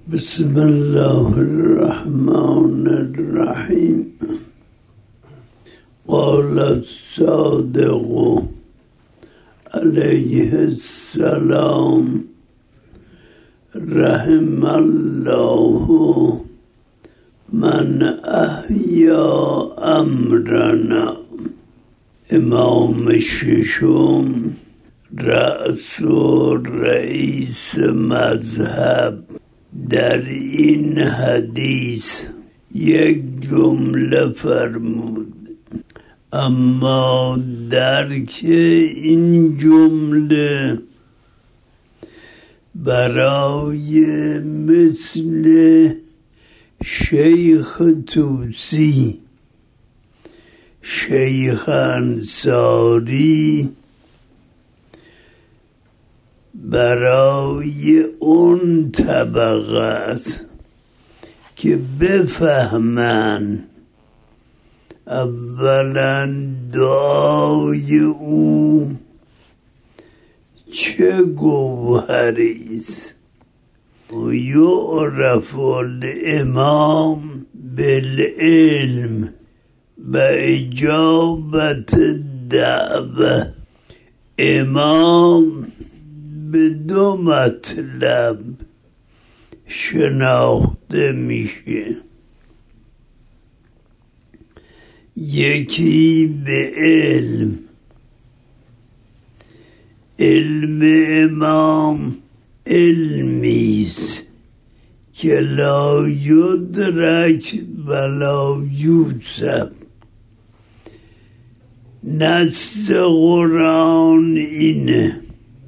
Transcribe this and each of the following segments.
بسم الله الرحمن الرحیم. قال الصادق علیه السلام رحم الله من احیا امرنا. امام ششم رأس و رئیس مذهب در این حدیث یک جمله فرمود، اما درک این جمله برای مثل شیخ طوسی، شیخ انصاری، برای اون طبقه است که بفهمن اولا دعای او چه گوهریست. یعرف الامام بالعلم و اجابت دعوه. امام به دو مطلب شناخته میشه، یکی به علم. علم امام علمیست که لا یدرک ولا یوصف. نص قرآن اینه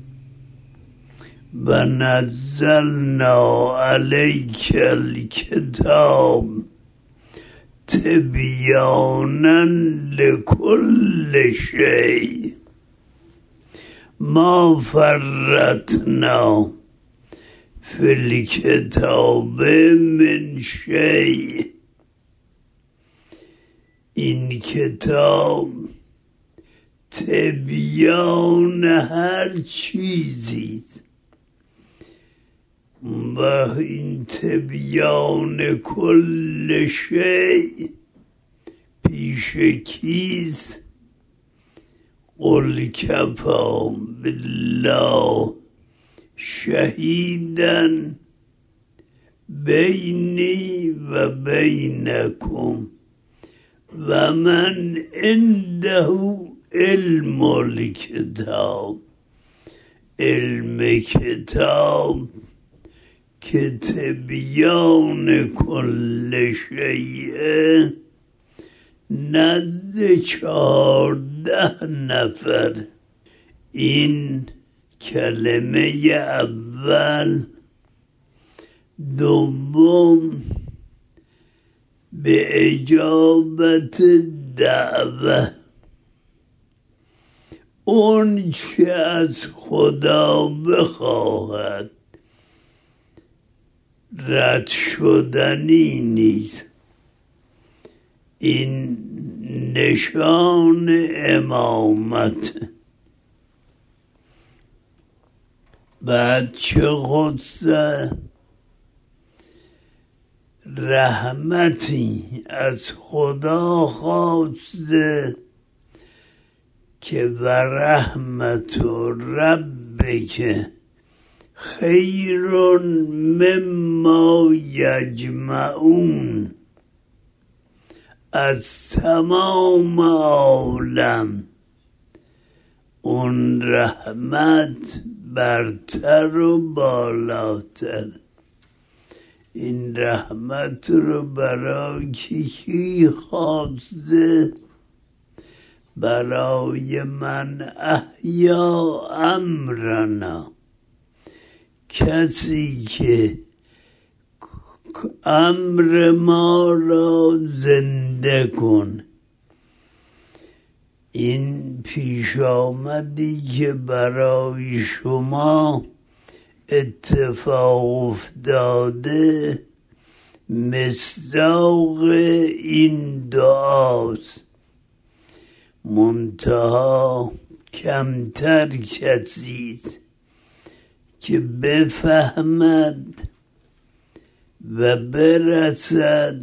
و نزلنا علیک الکتاب تبیانا لکل شیء ما فرطنا فی الکتاب من شیء. این کتاب تبیان هر چیزی و این تبیان کل شیء پیش کیست؟ قل کفی بالله شهیدا بینی و بینکم و من عنده علم الکتاب. علم کتاب که تبیان کل شیء نزد 14 نفر. این کلمه اول. دوم به اجابت دعوه. اون چه از خدا بخواهد رد شدنی نیست. این نشان امامت. بعد چه قدسه رحمتی از خدا خواسته که و رحمت ربک خیر مما یجمعون. از تمام عالم اون رحمت برتر و بالاتر. این رحمت رو برای کی خواسته؟ برای من احیا امرنا، کسی که امر ما را زنده کن. این پیش آمدی که برای شما اتفاق افتاده مصداق این دعاست. منتها کمتر کسی که بفهمد و برسد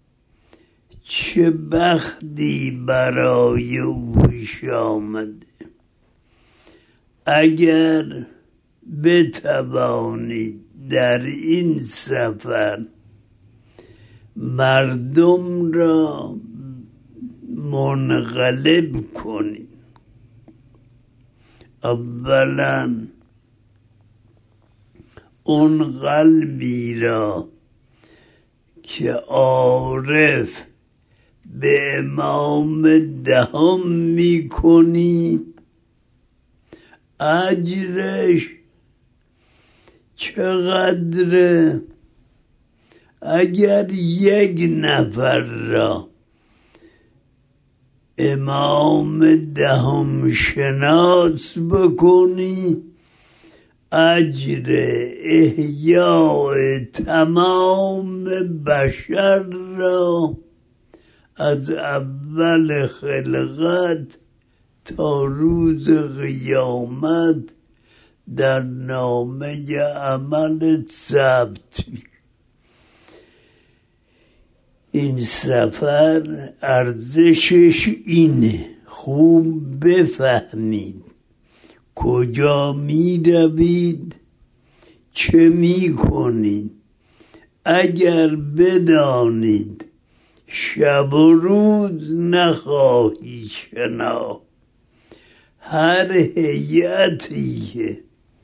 چه بختی برای او پیش آمده. اگر بتوانید در این سفر مردم را منقلب کنید، اولا اون قلبی را که عارف به امام دهم میکنی اجرش چقدره؟ اگر یک نفر را امام دهم شناس بکنی اجر احیاء تمام بشر را از اول خلقت تا روز قیامت در نامه عمل ثبت. این سفر ارزشش اینه خوب بفهمید کجا می روید، چه می کنید. اگر بدانید شب و روز نخواهی شناخت، هر هیئتی که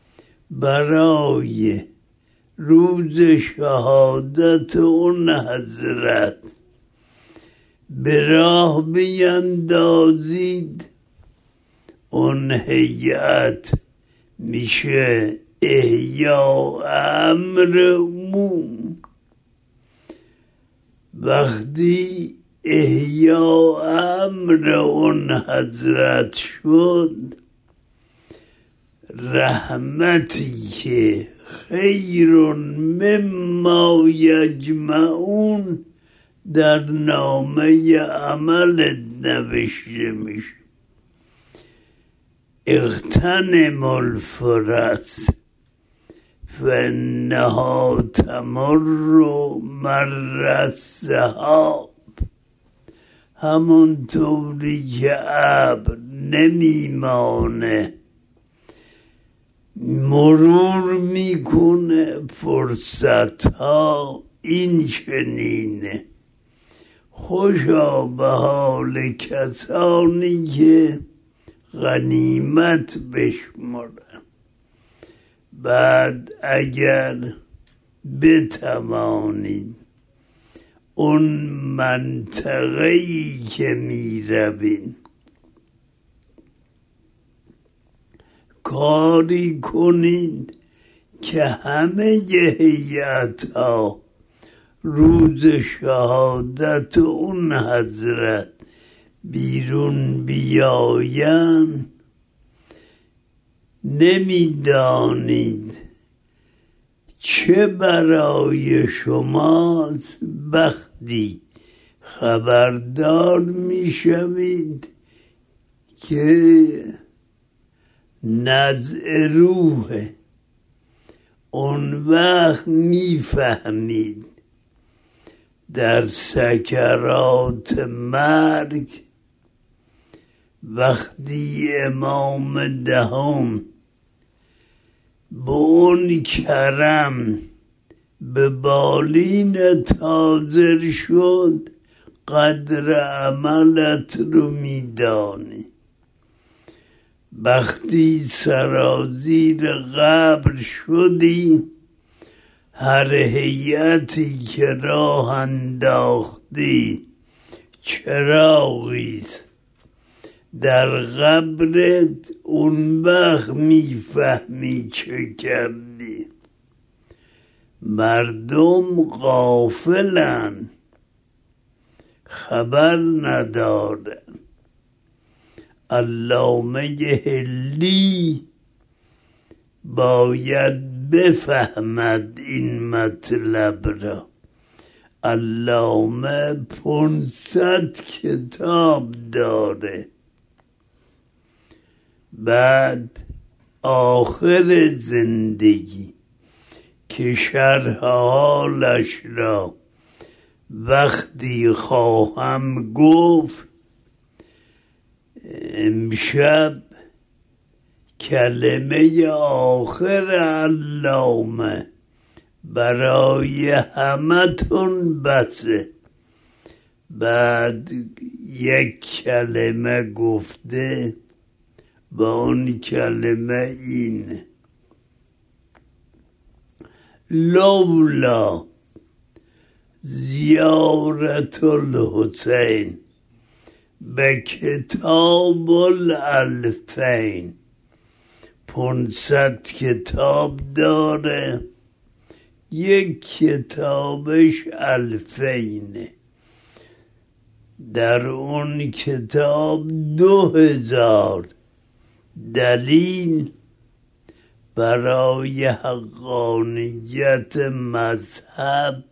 برای روز شهادت اون حضرت به راه بیندازید، اون هیئت میشه احیاء امر عموم. وقتی احیاء امر اون حضرت شد، رحمتی که خیر مما یجمعون در نامه عمل نوشته میشه. اغتنم الفرص فانها تمر مر السحاب. همونطوری که ابر نمیمانه، مرور میکنه فرصت ها، این چنینه. خوشا به حال کسانی که غنیمت بشمرن. بعد اگر بتوانید اون منطقه‌ای که می روین کاری کنید که همه هیئت‌ها روز شهادت اون حضرت بیرون بیاین. نمیدانید چه برای شماست وقتی خبردار میشوید که نزع روح. اون وقت میفهمید در سکرات مرگ وقتی امام دهم به اون کرم به بالینت حاضر شد، قدر عملت رو میدانی. وقتی سرازیر قبر شدی، هر هیئتی که راه انداختی چراغیست در قبرت. اون وقت میفهمی چه کردی. مردم غافلن، خبر ندارن. علامه حلی باید بفهمد این مطلب را. علامه 500 کتاب داره. بعد آخر زندگی که شرح حالش را وقتی خواهم گفت. امشب کلمه آخر علامه برای همتون بسه. بعد یک کلمه گفته و اون کلمه اینه: لولا زیارت الحسین به کتاب الالفین. 500 کتاب داره، یک کتابش الفینه. در اون کتاب 2000 دلیل برای حقانیت مذهب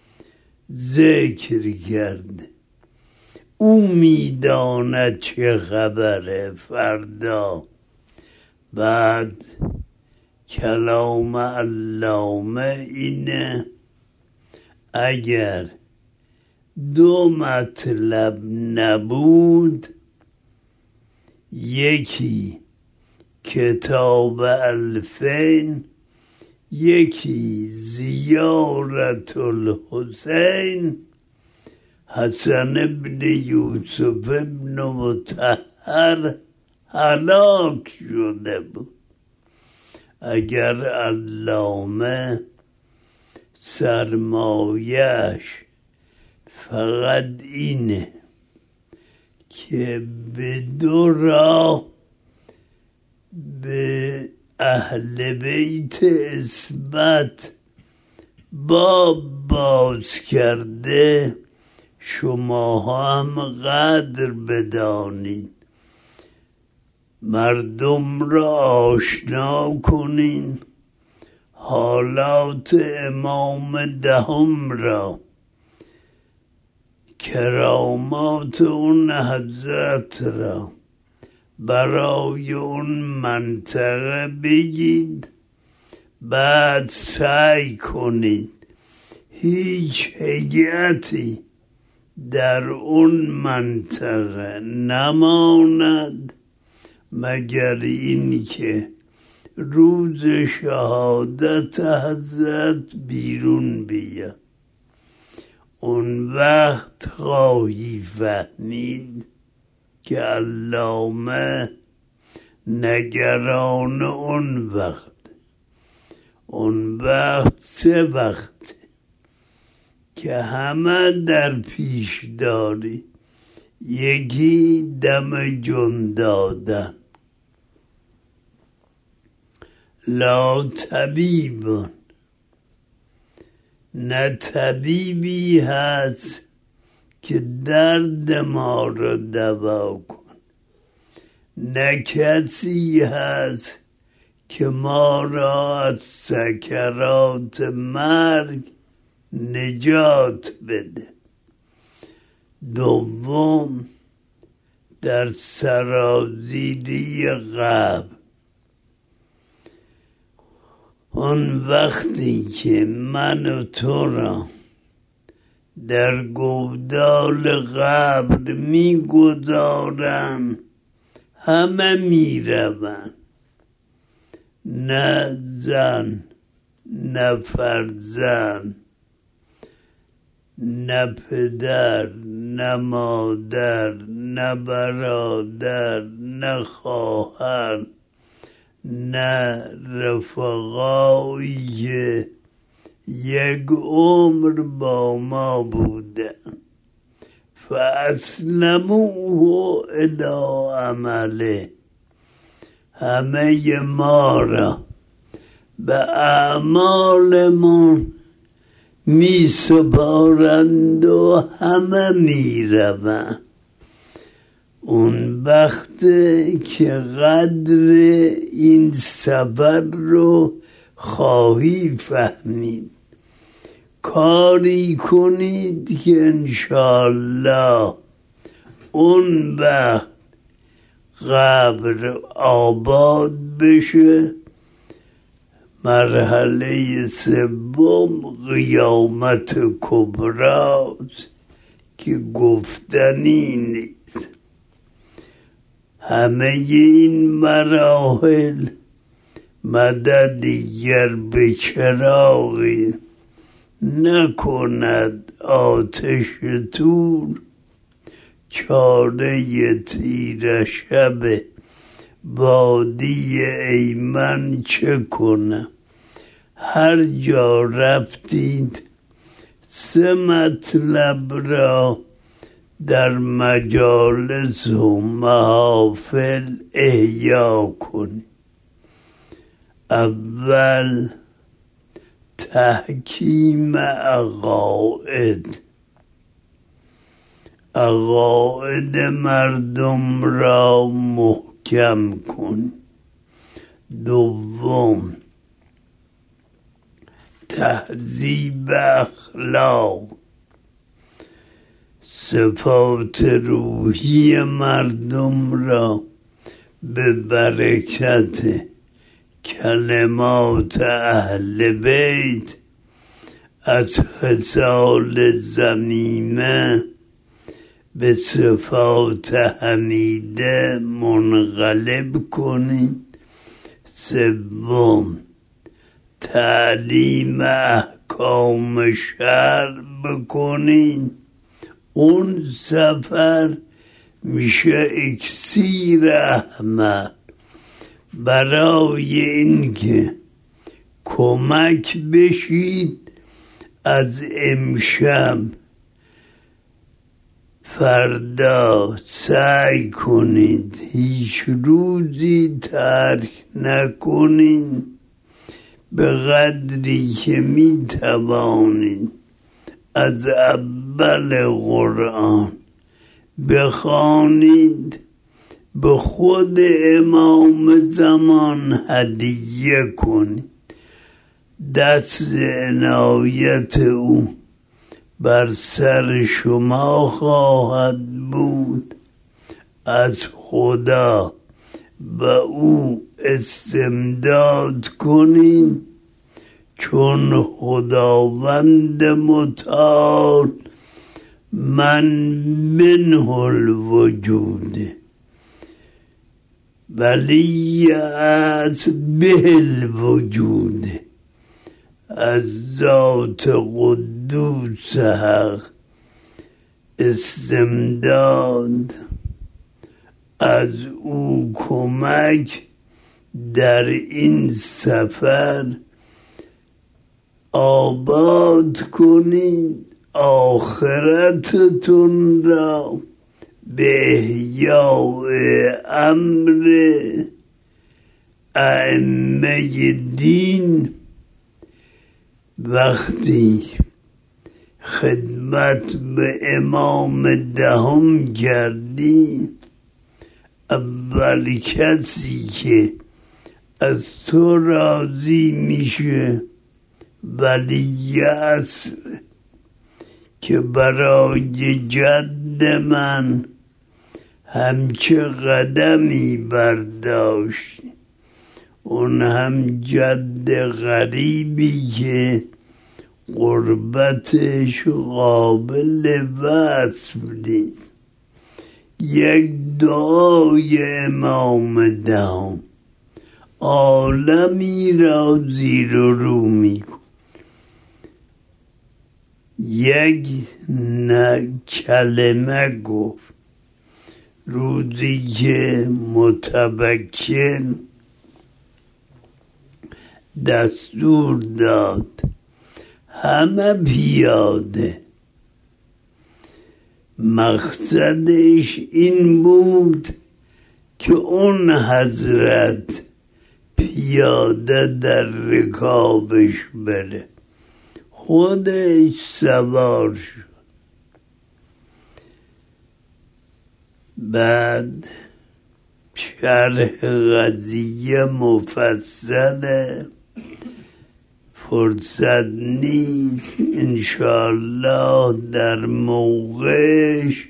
ذکر کرده. او میداند چه خبره فردا. بعد کلام علامه اینه: اگر 2 مطلب نبود، یکی کتاب الفین، یکی زیارت الحسین، حسن ابن یوسف ابن مطهر هلاک شده بود. اگر علامه سرمایش فقط اینه که به 2 راه به اهل بیت عصمت باب باز کرده، شما هم قدر بدانید، مردم را آشنا کنین حالات امام 10 را، کرامات اون حضرت را برای اون منطقه بگید. بعد سعی کنید هیچ هیئتی در اون منطقه نماند مگر این که روز شهادت حضرت بیرون بیاد. اون وقت خواهی فهمید که علامه نگران اون وقت. اون وقت 3 وقت که همه در پیش داری: یکی دم جون دادن، لا طبیبون، نه طبیبی هست که درد ما را دوا کن، نه کسی هست که ما را از سکرات مرگ نجات بده. دوم، در سرازیری قبر، آن وقتی که من و تو را در گودال قبر میگذارن، همه میروند، نه زن، نه فرزند، نه پدر، نه مادر، نه برادر، نه خواهر، نه رفقایی که 1 عمر با ما بودن. فاسلموه الی عمله، همه ما را به اعمالمون می سپارند و همه می روند. اون وقت که قدر این سفر رو خواهی فهمید. کاری کنید که انشاءالله اون وقت قبر آباد بشه، مرحله سوم قیامت کبراست که گفتنی نیست. همه این مراحل مدد دیگر به چراغی نکند آتش تور، چاره تیره شب وادی ایمن چه کنم. هر جا رفتید 3 مطلب را در مجالس و محافل احیا کنید. اول تحکیم عقاید مردم را محکم کن. دوم تهذیب اخلاق، صفات روحی مردم را به برکت کلمات اهل بیت از خصال ذمیمه به صفات حمیده منقلب کنید. سوم تعلیم احکام شرع بکنید. اون سفر میشه اکسیر احمد برای اینکه کمک بشید از امشب فردا سعی کنید هیچ روزی ترک نکنید، به قدری که می توانید از اول قرآن بخوانید، به خود امام زمان هدیه کنید. دست عنایت او بر سر شما خواهد بود. از خدا و او استمداد کنید، چون خداوند متعال من منه الوجود ولی از به الوجود، از ذات قدوس حق استمداد، از او کمک در این سفر آباد کنید آخرتتون را به احیاء امر ائمه دین. وقتی خدمت به امام دهم کردی، اول کسی که از تو راضی میشه ولی اصر که برای جد من همچه قدمی برداشت، اون هم جد غریبی که قربتش قابل وصف نیست. یک دعای امام دهم عالمی را زیر و رو میکن. یک کلمه گفت روزی که متوکل دستور داد همه پیاده. مقصدش این بود که اون حضرت پیاده در رکابش بره، خودش سوار شد. بعد شرح قضیه مفصله، فرصت نیست، انشاءالله در موقعش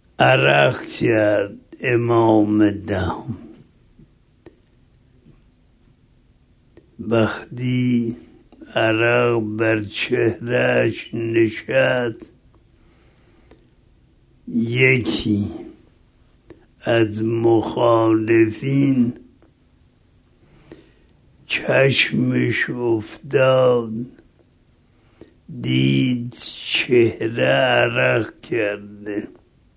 عرق کرد امام دهم. وقتی عرق بر چهرهش نشست، یکی از مخالفین چشمش افتاد، دید چهره عرق کرده.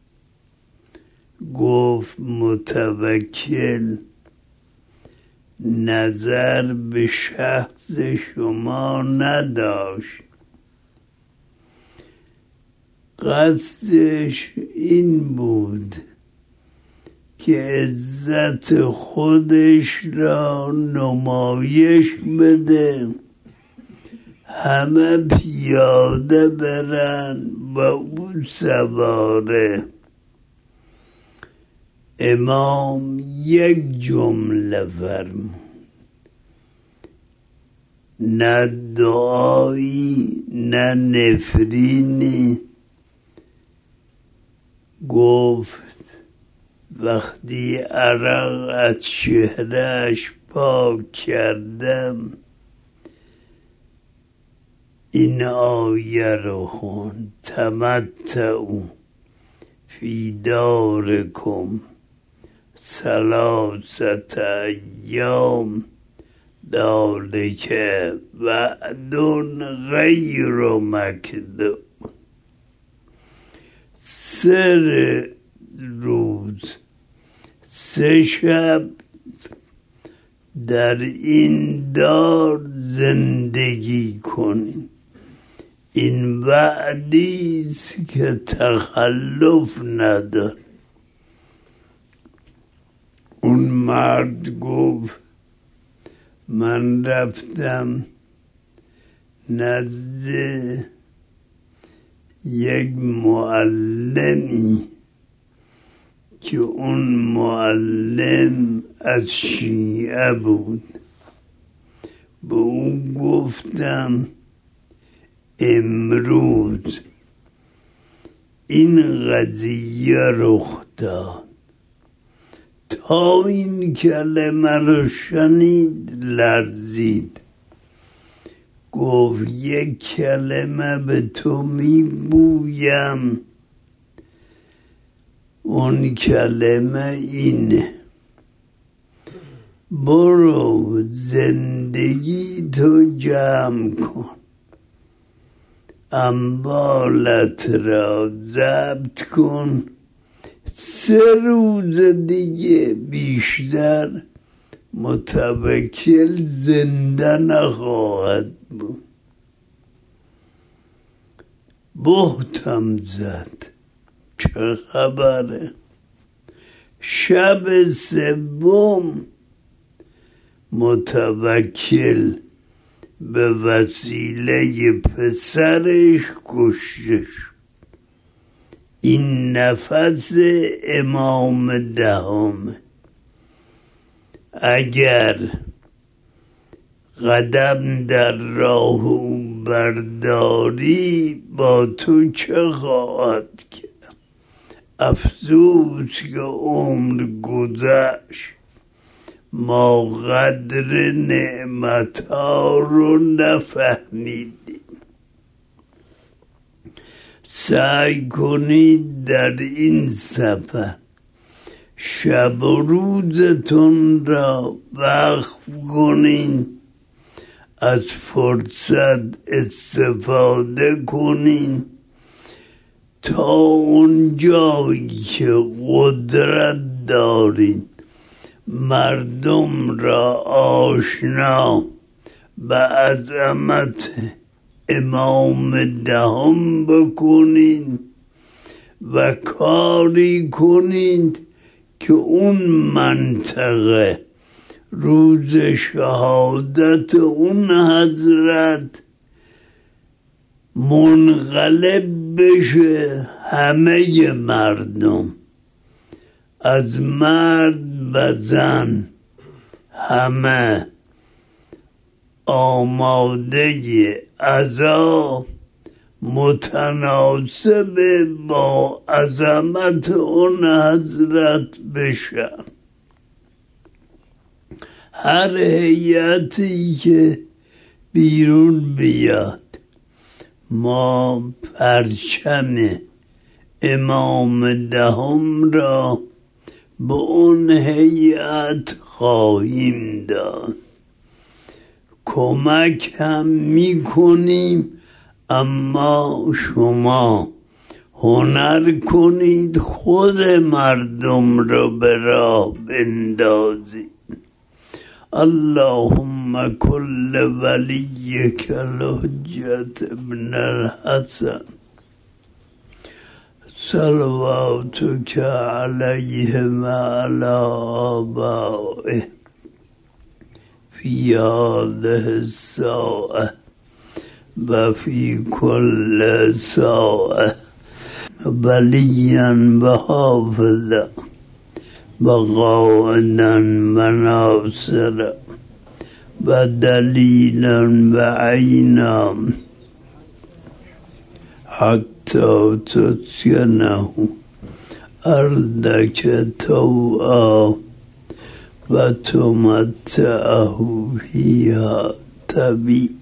گفت متوکل نظر به شخص شما نداشت، قصدش این بود که عزت خودش را نمایش بده، همه پیاده برن و او سواره. امام یک جمله فرمود، نه دعایی نه نفرینی. گفت وقتی عرق از چهرهش پاک کردم، این آیه رو خوند: تمتعوا فی دارکم ثلاثة ایام ذلک وعد غیر مکذوب. 3 روز 3 شب در این دار زندگی کنید، این وعدیست که تخلف نداره. اون مرد گفت من رفتم نزد یک معلمی که اون معلم از شیعه بود. به اون گفتم امروز این قضیه رخ داد. تا این کلمه رو شنید لرزید. گفت یک کلمه به تو میگویم، اون کلمه اینه: برو زندگی تو جمع کن، اموالت را ضبط کن، 3 روز دیگه بیشتر متوکل زنده نخواهد بود. بهتم زد، چه خبره؟ شب 3 متوکل به وسیله پسرش کشته شد. این نفس امام 10. اگر قدم در راه او برداری با تو چه خواهد کرد؟ افسوس که عمر گذشت، ما قدر نعمتها رو نفهمیدیم. سعی کنید در این سفر شب و روزتون را وقف کنید، از فرصت استفاده کنید تا اون جایی که قدرت دارید مردم را آشنا به عظمت امام 10 بکنید و کاری کنید که اون منطقه روز شهادت اون حضرت منقلب بشه. همه مردم از مرد و زن همه آماده عذاب متناسب با عظمت اون حضرت بشن. هر هیئتی که بیرون بیاد ما پرچم امام دهم را به اون هیئت خواهیم داد. کمک هم میکنیم، اما شما هنر کنید خود مردم را به راه بندازید. اللهم کل ولیک الحجة ابن الحسن صلواتک علیه و علی آبائه فی هذه الساعة و فی کل ساعة ولیا و حافظا و قائدا و ناصرا و دلیلا و عینا حتی تسکنه ارضک طوعا و تمتعه فیها طویلا.